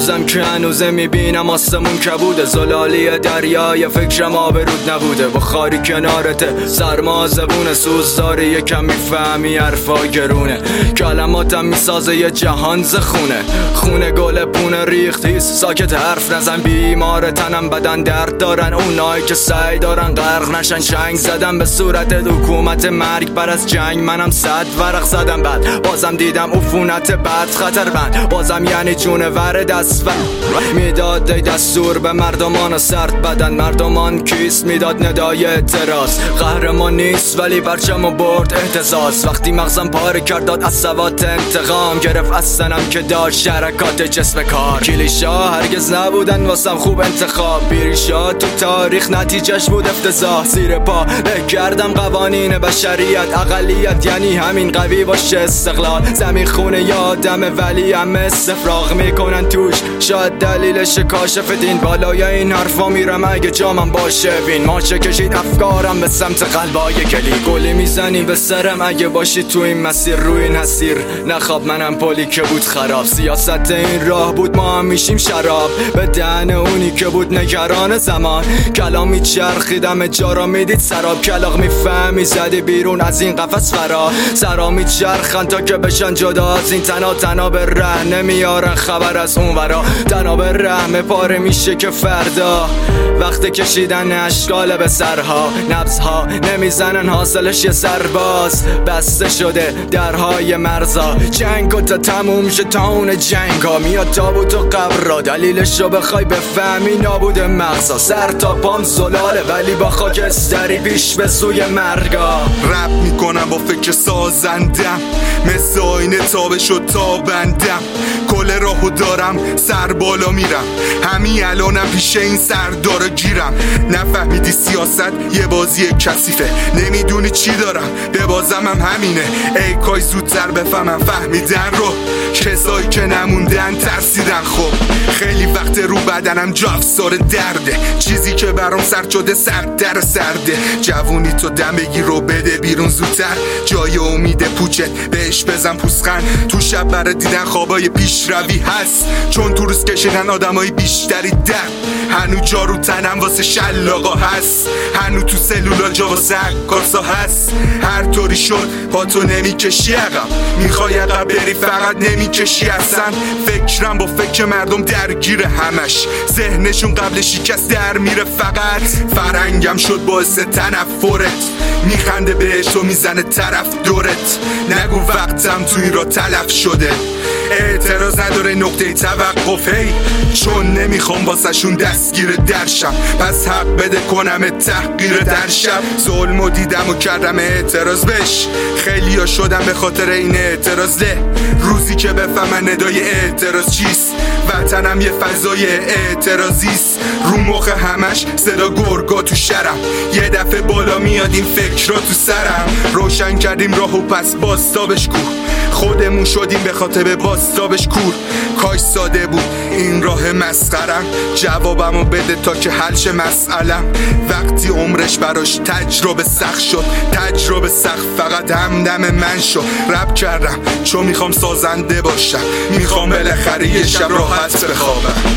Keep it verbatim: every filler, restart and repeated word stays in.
هنوزم که هنوزه میبینم آسمون کبوده، زلالی دریای فکرم آبرود نبوده. بخاری کنارته سرما زبونه، سوزداری یکم میفهمی حرفا گرونه. کلماتم میسازه یه جهان زخونه، خونه گل پونه ریختیست ساکت حرف نزن. بیمار تنم بدن درد دارن، اونایی که سعی دارن غرق نشن. چنگ زدم به صورت حکومت مرگ بر از جنگ، منم صد ورق زدم بعد بازم دیدم عفونت بد خطر بند. بازم یعنی جونور دست میداد دستور به مردمان و سرد بدن. مردمان کیست میداد ندای اعتراض، قهرمان نیست ولی پرچمو برد اهتزاز. وقتی مغزم پاره کرد داد از سوات انتقام، گرفت از سنم که داشت شرکات جسم کار. کلیشا هرگز نبودن واسم خوب انتخاب، بیریشا تو تاریخ نتیجهش بود افتضاح. زیر پا له کردم قوانین بشریت، اقلیت یعنی همین قوی باشه استقلال. زمین خونه یادم ولی هم استفراغ میکنن توش، شاید دلیلش کاشف دین. بالای این حرفا میرم اگه جامم باشه بین. ماشه کشید افکارم به سمت قلبای کلی، گلی میزنی به سرم اگه باشی تو این مسیر. روی این حسیر نخواب منم پلی که بود خراب، سیاست این راه بود ما هم میشیم شراب. به دهن اونی که بود نگران زمان، کلام میچرخیدم جارا میدید سراب. کلاغ میفهمی زدی بیرون از این قفس فرا، سرا میچرخن تا که بشن جدا از این تنا. تنا به ره نمیارن خبر از اون ورا، تنا به ره پاره میشه که فردا وقت کشیدن اشکال به سرها. نبضها نمیزنن حاصلش یه سرباز، بسته شده درهای مرزا. جنگ و تا تموم شه تا اون جنگ ها، میاد تابوت و قبر را دلیلش رو بخوای بفهمی نابود مغزا. سر تا پام زلاله ولی با خاکستری پیش به سوی مرگا. رپ میکنم با فکر سازندم، مثل آینه تابه شد تا بندم. کل راهو دارم سر بالا میرم، همین الانم پیش این سردارا گیرم. نفهمیدی سیاست یه بازی کثیفه، نمیدونی چی دارم به بازم هم همینه. ای کاش زودتر بفهمم فهمیدن رو، کسایی که نموندن ترسیدن. خب خیلی وقت رو بدنم جا افسار درده، چیزی که برام سرد شده سرد در سرده. جوونی تو دم بگیر رو بده بیرون زودتر، جای امید پوچت بهش بزن پوسخند. تو شب برای دیدن خوابای پیشروی هست، چون تو روز کشیدن آدمای بیشتری درد. هنو جا رو تنم واسه شلاقا هست، هنو تو سلولا جا واسه عکاسا هست. هر طوری شد با تو نمیکشی عقب، میخوای عقب بری فقط نمیکشی اصلا. فکرم با فکر مردم درگیر همش، ذهنشون قبل شکست در میره فقط. فرنگم شد باعث تنفرت، میخنده بهش و میزنه طرف دورت. نگو وقتم توی را تلف شده، اعتراض نداره نقطه توقف هی، چون نمیخوام واسه شون دستگیر درشم. پس حق بده کنم تحقیر در شب. ظلمو دیدم و کردم اعتراض بش، خیلی ها شدم به خاطر این اعتراض له. روزی که بفهمن ندای اعتراض چیست، وطنم یه فضای اعتراضیست. رو مخ همش صدا گرگا تو شرم، یه دفعه بالا میاد این فکر را تو سرم. روشن کردیم راهو پس باستابش کور، خودمون شدیم به خاطر باستابش کور. کاش ساده بود این راه مسخرم، جوابمو بده تا که حلش مسئلم. وقتی عمرش براش تجربه سخت شد، تجربه سخت فقط همدم من شد. رپ کردم چون میخوام سازنده باشم، میخوام بالاخره یه شب راحت بخوابم.